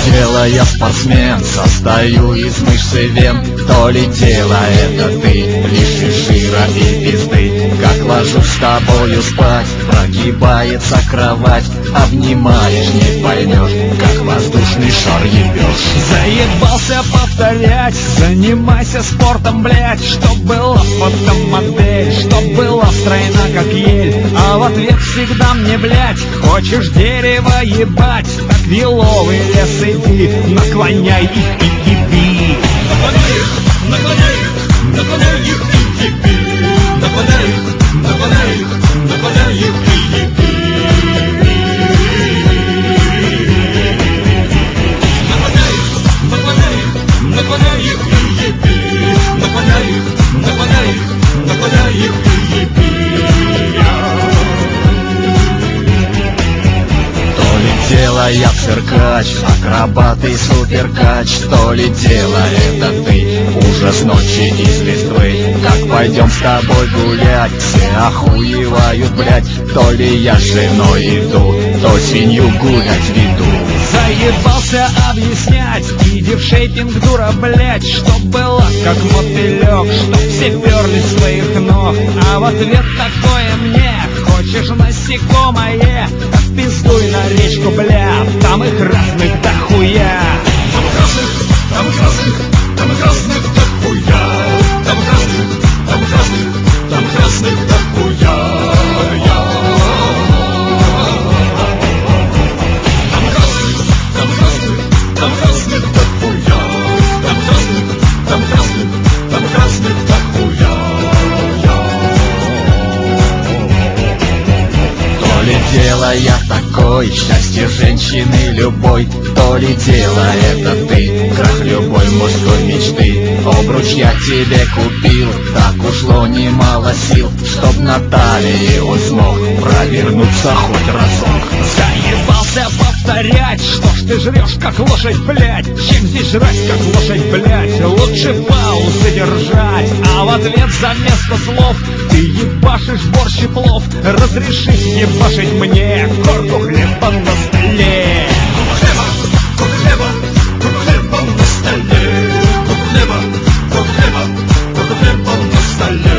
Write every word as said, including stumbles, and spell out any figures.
дело я спортсмен, состою из мышц и вен. То ли дело это ты, лишь из жира и пизды. Как ложусь с тобою спать, прогибается кровать. Обнимаешь, не поймешь, как воздушный шар ебешь. Заебался повторять, занимайся спортом, блять. Чтоб была фотомодель, чтоб была стройна, как ель. А в ответ всегда мне, блять, хочешь дерево ебать? Так в еловый лес иди, наклоняй их и еби. Наклоняй их, наклоняй их, наклоняй их и еби. Наклоняй их, наклоняй их, наклоняй их и еби. Наклоняй их, наклоняй их, наклоняй их и еби. Наклоняй их, наклоняй их, наклоняй их и еби. То ли дело я циркач, акробат и суперкач. То ли дело это ты, ужас ночи из листвы. Как пойдем с тобой гулять, все охуевают, блять. То ли я с женой иду, то свинью гулять веду. Заебался объяснять, иди в шейпинг, дура, блять. Чтоб была как мотылек, чтоб все перли с твоих ног. А в ответ такое мне: хочешь насекомое, так пиздуй на речку, бля. Там их разных дохуя. Там их разных, там их разных, там их разных дохуя. Там их разных, там их разных, там их разных дохуя. Там их разных, там их разных, там их разных дохуя. Там их разных, там их разных, там их разных дохуя. То ли дело я такой, счастье женщины любой. То ли дело это ты, крах любой мужской мечты. Обруч я тебе купил, так ушло немало сил, чтоб на талии он смог провернуться хоть разок. Заебался повторять, что ж ты жрешь как лошадь, блять. Чем здесь жрать как лошадь, блять? Лучше паузы держать. А в ответ за место слов ты ебашишь борщ и плов. Разреши ебашить мне корку хлеба на столе. Хлеба, корка хлеба, корка хлеба на столе. Корка хлеба, корка хлеба, корка хлеба на столе.